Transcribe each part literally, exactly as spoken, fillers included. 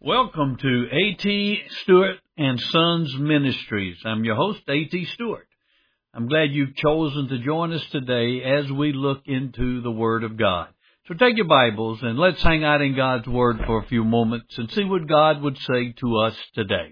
Welcome to A T. Stewart and Sons Ministries. I'm your host, A T. Stewart. I'm glad you've chosen to join us today as we look into the Word of God. So take your Bibles and let's hang out in God's Word for a few moments and see what God would say to us today.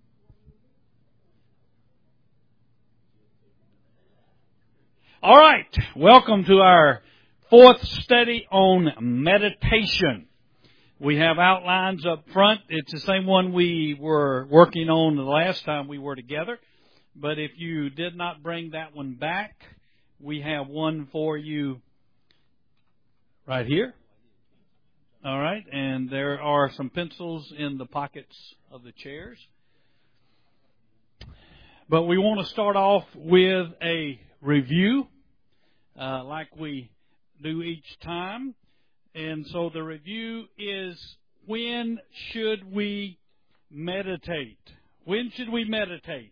All right, welcome to our fourth study on meditation. We have outlines up front. It's the same one we were working on the last time we were together. But if you did not bring that one back, we have one for you right here. All right, and there are some pencils in the pockets of the chairs. But we want to start off with a review, uh, like we do each time. And so the review is, when should we meditate? When should we meditate?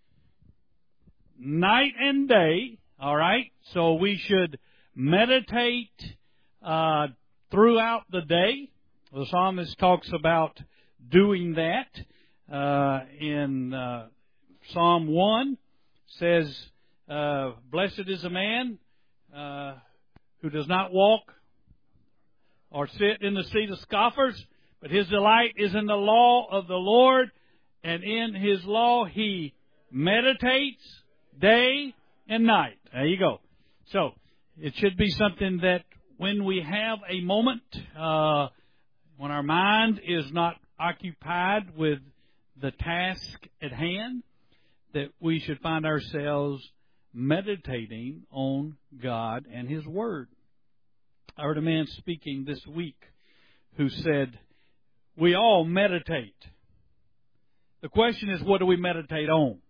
Night and day, all right? So we should meditate uh, throughout the day. The psalmist talks about doing that. Uh, in uh, Psalm one, says, uh, blessed is a man uh, who does not walk or sit in the seat of scoffers, but his delight is in the law of the Lord, and in his law he meditates day and night. There you go. So, it should be something that when we have a moment, uh, when our mind is not occupied with the task at hand, that we should find ourselves meditating on God and His Word. I heard a man speaking this week who said, we all meditate. The question is, what do we meditate on?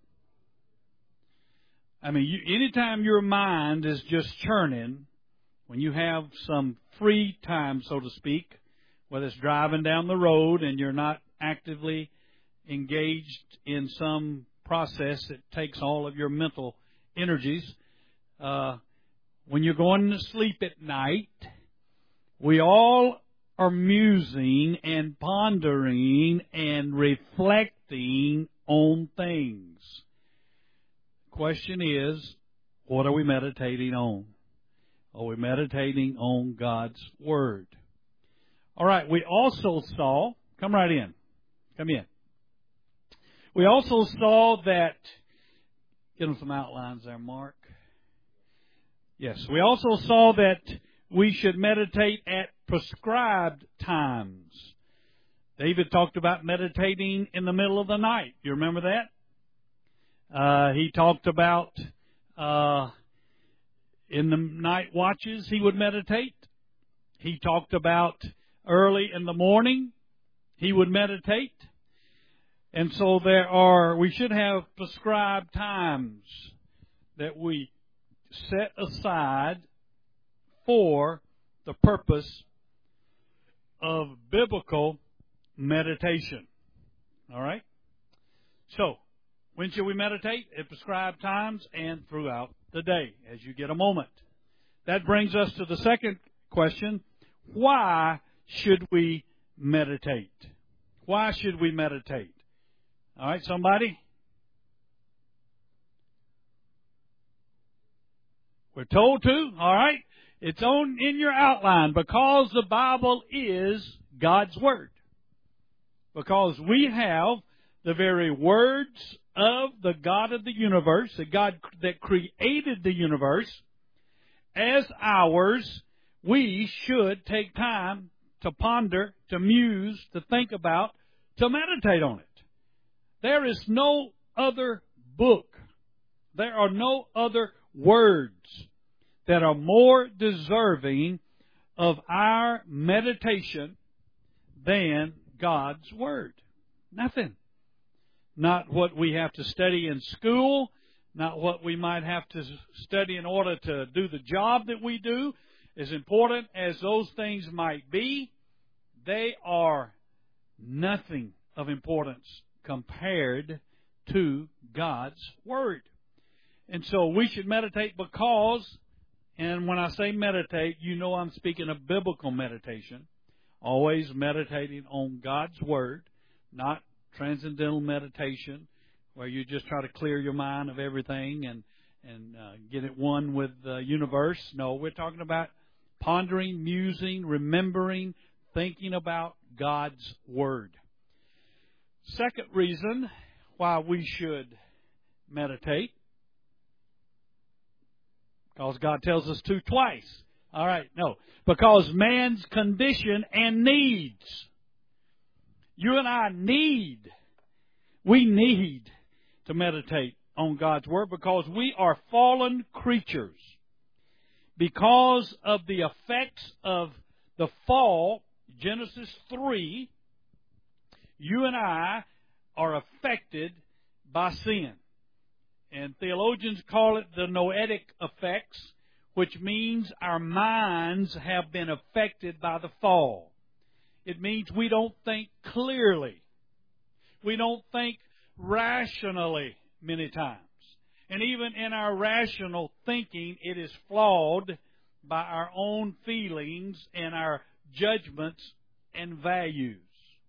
I mean, you, anytime your mind is just churning, when you have some free time, so to speak, whether it's driving down the road and you're not actively engaged in some process that takes all of your mental energies, uh, when you're going to sleep at night, we all are musing and pondering and reflecting on things. Question is, what are we meditating on? Are we meditating on God's Word? All right, we also saw, come right in, come in. We also saw that, get them some outlines there, Mark. Yes, we also saw that we should meditate at prescribed times. David talked about meditating in the middle of the night. You remember that? Uh, he talked about uh, in the night watches he would meditate. He talked about early in the morning he would meditate. And so there are, we should have prescribed times that we set aside for the purpose of biblical meditation. All right? So, when should we meditate? At prescribed times and throughout the day, as you get a moment. That brings us to the second question. Why should we meditate? Why should we meditate? All right, somebody? We're told to, all right? It's on in your outline, because the Bible is God's Word. Because we have the very words of the God of the universe, the God that created the universe, as ours. We should take time to ponder, to muse, to think about, to meditate on it. There is no other book, there are no other words that are more deserving of our meditation than God's Word. Nothing. Not what we have to study in school, not what we might have to study in order to do the job that we do. As important as those things might be, they are nothing of importance compared to God's Word. And so we should meditate because, and when I say meditate, you know I'm speaking of biblical meditation, always meditating on God's Word. not transcendental meditation, where you just try to clear your mind of everything and and uh, get it one with the universe. No, we're talking about pondering, musing, remembering, thinking about God's Word. Second reason why we should meditate, because God tells us to twice. All right, no. Because man's condition and needs. You and I need, we need to meditate on God's Word because we are fallen creatures. Because of the effects of the fall, Genesis three, you and I are affected by sin. And theologians call it the noetic effects, which means our minds have been affected by the fall. It means we don't think clearly. We don't think rationally many times. And even in our rational thinking, it is flawed by our own feelings and our judgments and values.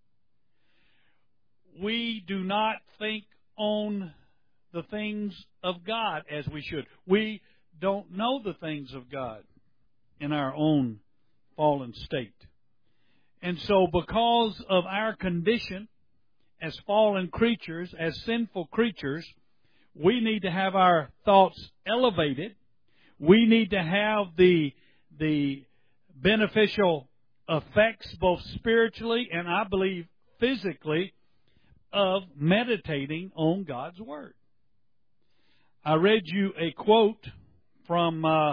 We do not think on the things of God as we should. We don't know the things of God in our own fallen state. And so because of our condition as fallen creatures, as sinful creatures, we need to have our thoughts elevated. We need to have the, the beneficial effects, both spiritually and I believe physically, of meditating on God's Word. I read you a quote from uh,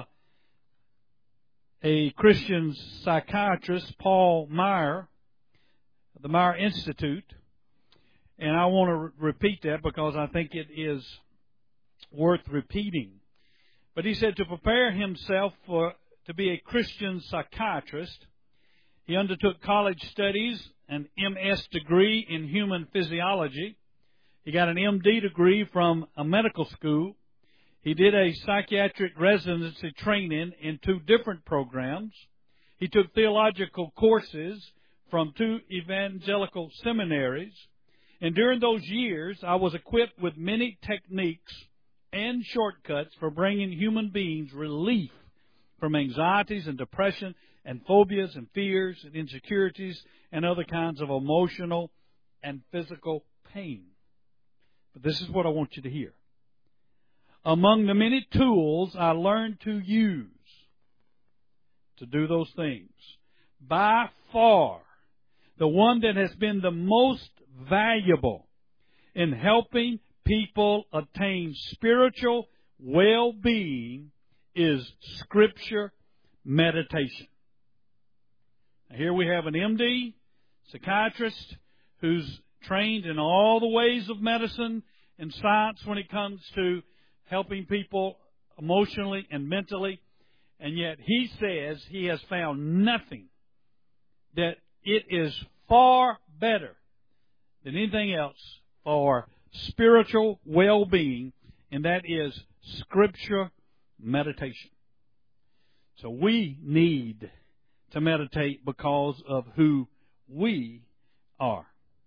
a Christian psychiatrist, Paul Meyer, of the Meyer Institute. And I want to re- repeat that because I think it is worth repeating. But he said to prepare himself for to be a Christian psychiatrist, he undertook college studies, an M S degree in human physiology. He got an M D degree from a medical school. He did a psychiatric residency training in two different programs. He took theological courses from two evangelical seminaries. And during those years, I was equipped with many techniques and shortcuts for bringing human beings relief from anxieties and depression and phobias and fears and insecurities and other kinds of emotional and physical pain. But this is what I want you to hear. Among the many tools I learned to use to do those things, by far, the one that has been the most valuable in helping people attain spiritual well-being is Scripture meditation. Now, here we have an M D, psychiatrist, who's trained in all the ways of medicine and science when it comes to helping people emotionally and mentally, and yet he says he has found nothing that it is far better than anything else for spiritual well-being, and that is Scripture meditation. So we need to meditate because of who we are.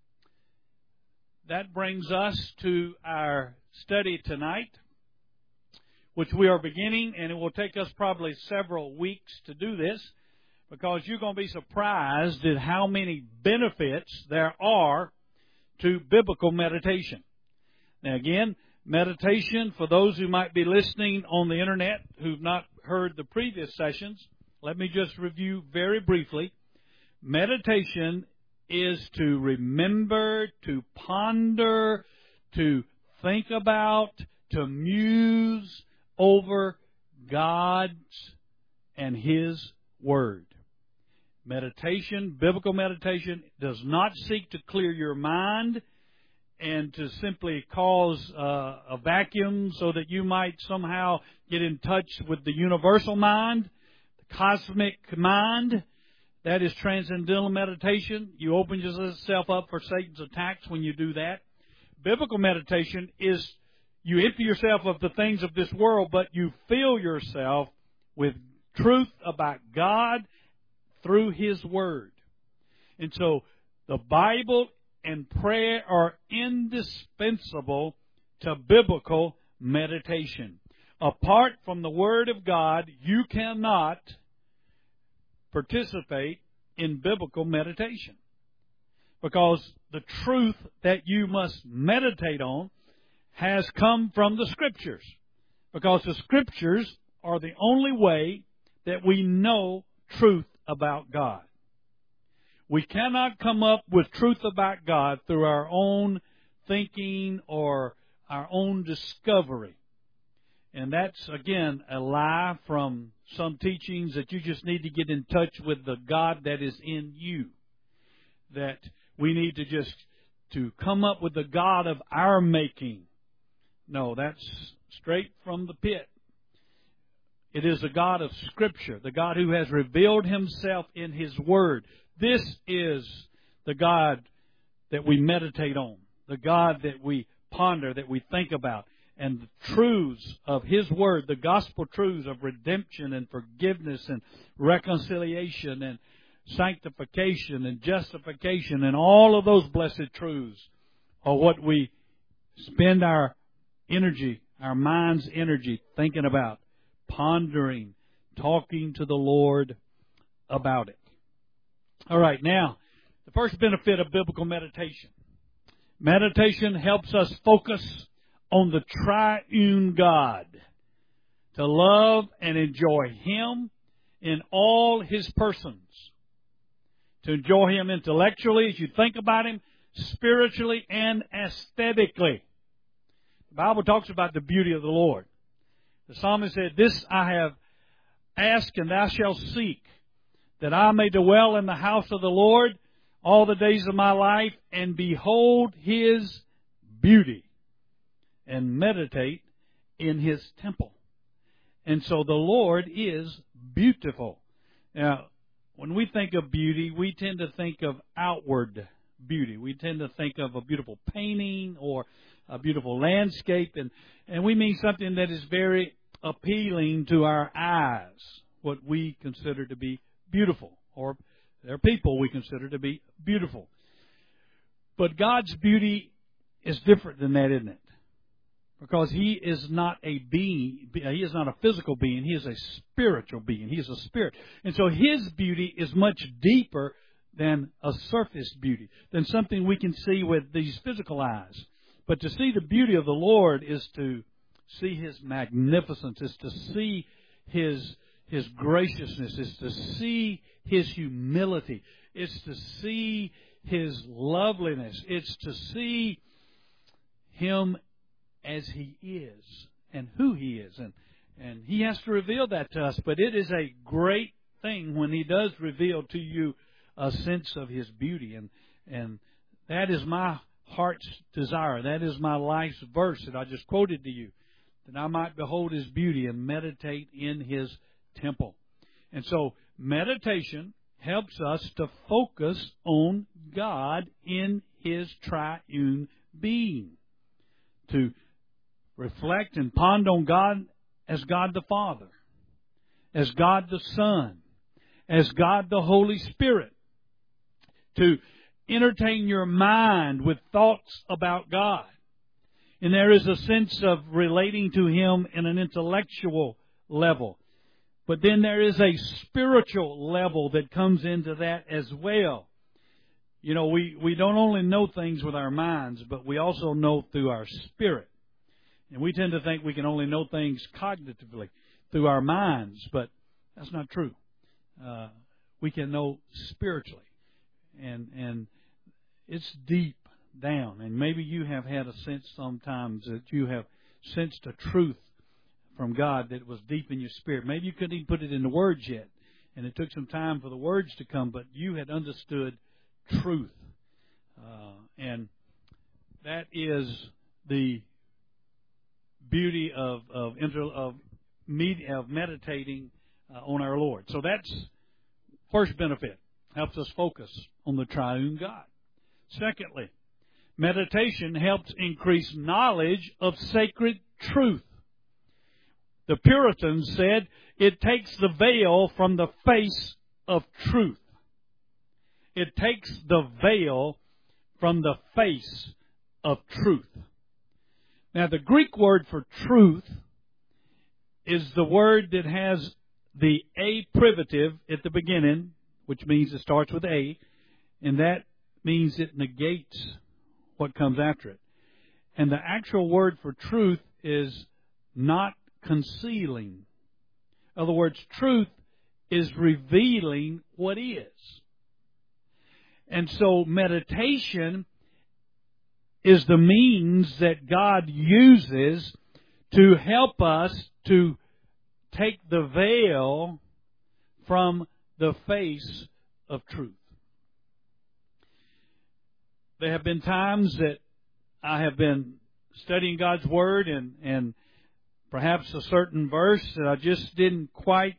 That brings us to our study tonight, which we are beginning, and it will take us probably several weeks to do this, because you're going to be surprised at how many benefits there are to biblical meditation. Now again, meditation, for those who might be listening on the internet who've not heard the previous sessions, let me just review very briefly. Meditation is to remember, to ponder, to think about, to muse over God's and His Word. Meditation, biblical meditation, does not seek to clear your mind and to simply cause uh, a vacuum so that you might somehow get in touch with the universal mind, the cosmic mind. That is transcendental meditation. You open yourself up for Satan's attacks when you do that. Biblical meditation is you empty yourself of the things of this world, but you fill yourself with truth about God through His Word. And so the Bible and prayer are indispensable to biblical meditation. Apart from the Word of God, you cannot participate in biblical meditation. Because the truth that you must meditate on has come from the Scriptures. Because the Scriptures are the only way that we know truth about God. We cannot come up with truth about God through our own thinking or our own discovery. And that's, again, a lie from some teachings that you just need to get in touch with the God that is in you. That we need to just to come up with the God of our making. No, that's straight from the pit. It is the God of Scripture, the God who has revealed Himself in His Word. This is the God that we meditate on, the God that we ponder, that we think about, and the truths of His Word, the gospel truths of redemption and forgiveness and reconciliation and sanctification and justification and all of those blessed truths are what we spend our energy, our mind's energy thinking about, pondering, talking to the Lord about it. All right, now, the first benefit of biblical meditation. Meditation helps us focus on the triune God, to love and enjoy Him in all His persons, to enjoy Him intellectually as you think about Him, spiritually and aesthetically. The Bible talks about the beauty of the Lord. The psalmist said, "This I have asked and thou shalt seek, that I may dwell in the house of the Lord all the days of my life, and behold His beauty, and meditate in His temple." And so the Lord is beautiful. Now, when we think of beauty, we tend to think of outward beauty. We tend to think of a beautiful painting or a beautiful landscape, and, and we mean something that is very appealing to our eyes, what we consider to be beautiful, or there are people we consider to be beautiful. But God's beauty is different than that, isn't it? Because He is not a being, He is not a physical being, He is a spiritual being. He is a spirit. And so His beauty is much deeper than a surface beauty, than something we can see with these physical eyes. But to see the beauty of the Lord is to see His magnificence, is to see His His graciousness, is to see His humility, it's to see His loveliness, it's to see Him as He is and who He is. And, and He has to reveal that to us, but it is a great thing when He does reveal to you a sense of His beauty. And, and that is my heart's desire. That is my life's verse that I just quoted to you, that I might behold His beauty and meditate in His temple. And so meditation helps us to focus on God in His triune being, to reflect and ponder on God as God the Father, as God the Son, as God the Holy Spirit, to entertain your mind with thoughts about God. And there is a sense of relating to Him in an intellectual level. But then there is a spiritual level that comes into that as well. You know, we, we don't only know things with our minds, but we also know through our spirit. And we tend to think we can only know things cognitively through our minds, but that's not true. Uh, we can know spiritually. And, and it's deep down. And maybe you have had a sense sometimes that you have sensed a truth from God that was deep in your spirit. Maybe you couldn't even put it into words yet, and it took some time for the words to come, but you had understood truth. Uh, and that is the beauty of of, inter, of, med, of meditating uh, on our Lord. So that's first benefit. Helps us focus on the triune God. Secondly, meditation helps increase knowledge of sacred truth. The Puritans said it takes the veil from the face of truth. It takes the veil from the face of truth. Now, the Greek word for truth is the word that has the a privative at the beginning, which means it starts with a, and that means it negates what comes after it. And the actual word for truth is not concealing. In other words, truth is revealing what is. And so meditation is the means that God uses to help us to take the veil from the face of truth. There have been times that I have been studying God's Word and, and perhaps a certain verse that I just didn't quite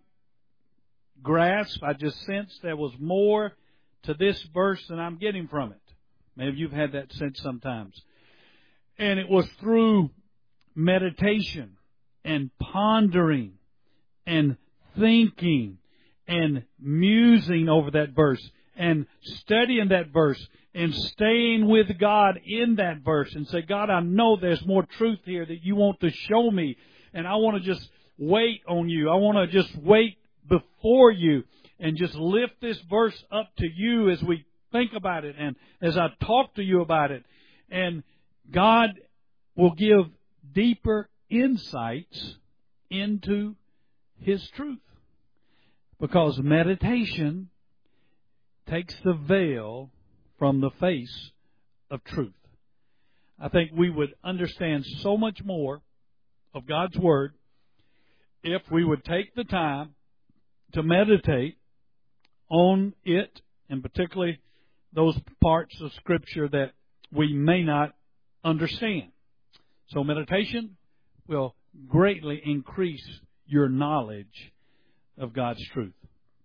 grasp. I just sensed there was more to this verse than I'm getting from it. Maybe you've had that sense sometimes. And it was through meditation and pondering and thinking and musing over that verse and studying that verse and staying with God in that verse and say, God, I know there's more truth here that you want to show me, and I want to just wait on you. I want to just wait before you and just lift this verse up to you as we think about it and as I talk to you about it. And God will give deeper insights into His truth, because meditation takes the veil from the face of truth. I think we would understand so much more of God's Word if we would take the time to meditate on it, and particularly those parts of Scripture that we may not understand. So meditation will greatly increase your knowledge of God's truth.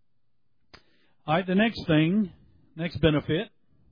All right, the next thing, next benefit,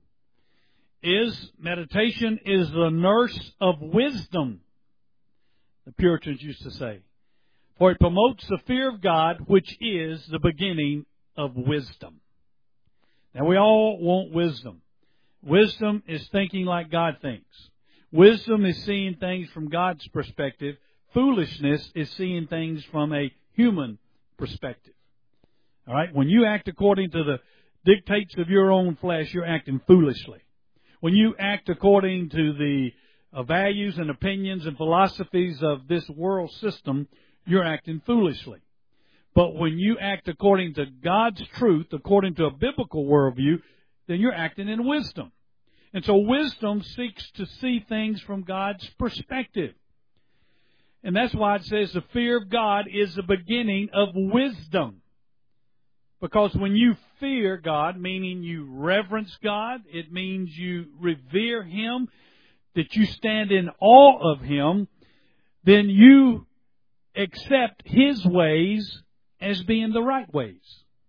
is meditation is the nurse of wisdom, the Puritans used to say. For it promotes the fear of God, which is the beginning of wisdom. Now, we all want wisdom. Wisdom is thinking like God thinks. Wisdom is seeing things from God's perspective. Foolishness is seeing things from a human perspective. All right? When you act according to the dictates of your own flesh, you're acting foolishly. When you act according to the uh, values and opinions and philosophies of this world system, you're acting foolishly. But when you act according to God's truth, according to a biblical worldview, then you're acting in wisdom. And so wisdom seeks to see things from God's perspective. And that's why it says the fear of God is the beginning of wisdom. Because when you fear God, meaning you reverence God, it means you revere Him, that you stand in awe of Him, then you accept His ways as being the right ways.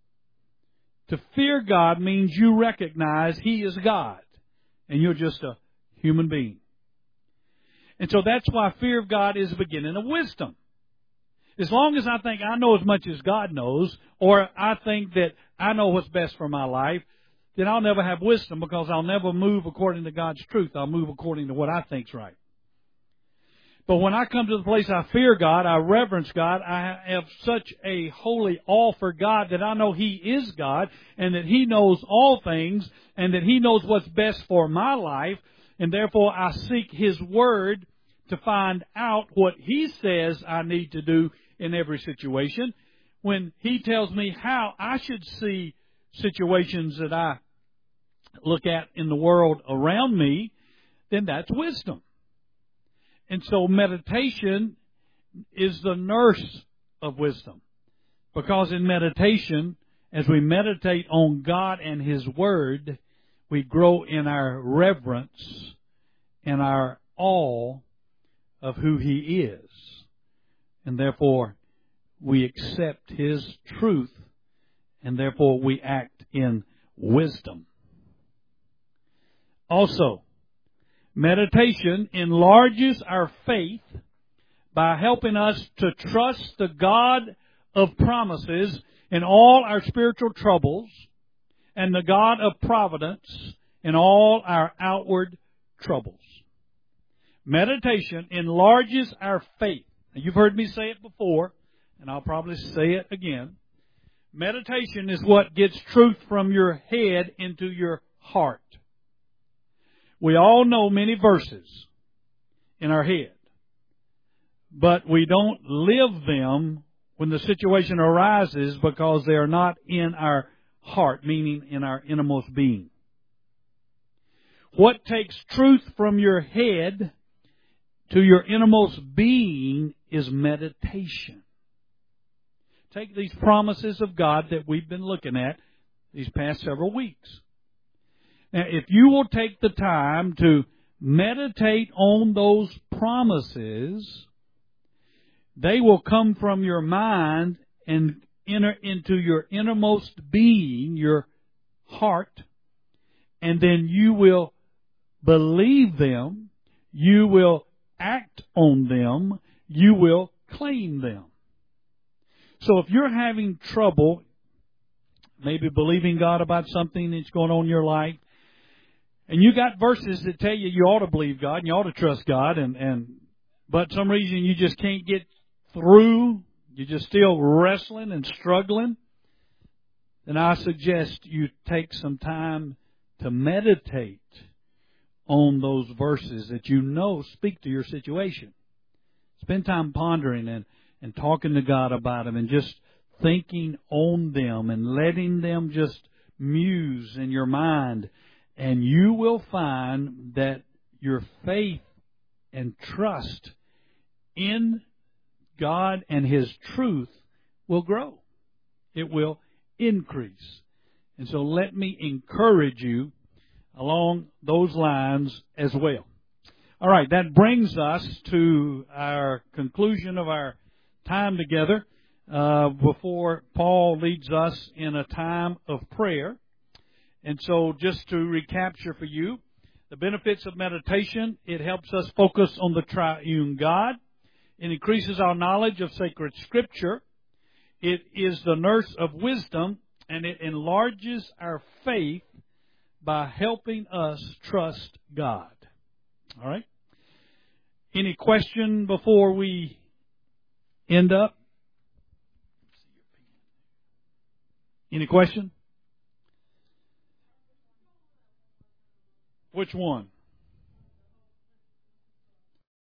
To fear God means you recognize He is God, and you're just a human being. And so that's why fear of God is the beginning of wisdom. As long as I think I know as much as God knows, or I think that I know what's best for my life, then I'll never have wisdom, because I'll never move according to God's truth. I'll move according to what I think's right. But when I come to the place I fear God, I reverence God, I have such a holy awe for God that I know He is God, and that He knows all things, and that He knows what's best for my life, and therefore I seek His Word to find out what He says I need to do in every situation. When He tells me how I should see situations that I look at in the world around me, then that's wisdom. And so meditation is the nurse of wisdom. Because in meditation, as we meditate on God and His Word, we grow in our reverence and our awe of who He is. And therefore, we accept His truth, and therefore we act in wisdom. Also, meditation enlarges our faith by helping us to trust the God of promises in all our spiritual troubles, and the God of providence in all our outward troubles. Meditation enlarges our faith. Now, you've heard me say it before, and I'll probably say it again. Meditation is what gets truth from your head into your heart. We all know many verses in our head, but we don't live them when the situation arises because they are not in our heart, meaning in our innermost being. What takes truth from your head to your innermost being is meditation. Take these promises of God that we've been looking at these past several weeks. Now, if you will take the time to meditate on those promises, they will come from your mind and enter into your innermost being, your heart, and then you will believe them, you will act on them, you will claim them. So if you're having trouble maybe believing God about something that's going on in your life, and you got verses that tell you you ought to believe God and you ought to trust God, and, and but some reason you just can't get through, you're just still wrestling and struggling, then I suggest you take some time to meditate on those verses that you know speak to your situation. Spend time pondering and, and talking to God about them and just thinking on them and letting them just muse in your mind. And you will find that your faith and trust in God and His truth will grow. It will increase. And so let me encourage you along those lines as well. All right, that brings us to our conclusion of our time together uh, before Paul leads us in a time of prayer. And so just to recapture for you, the benefits of meditation, it helps us focus on the triune God. It increases our knowledge of sacred Scripture. It is the nurse of wisdom, and it enlarges our faith by helping us trust God. All right? Any question before we end up? Any question? Which one?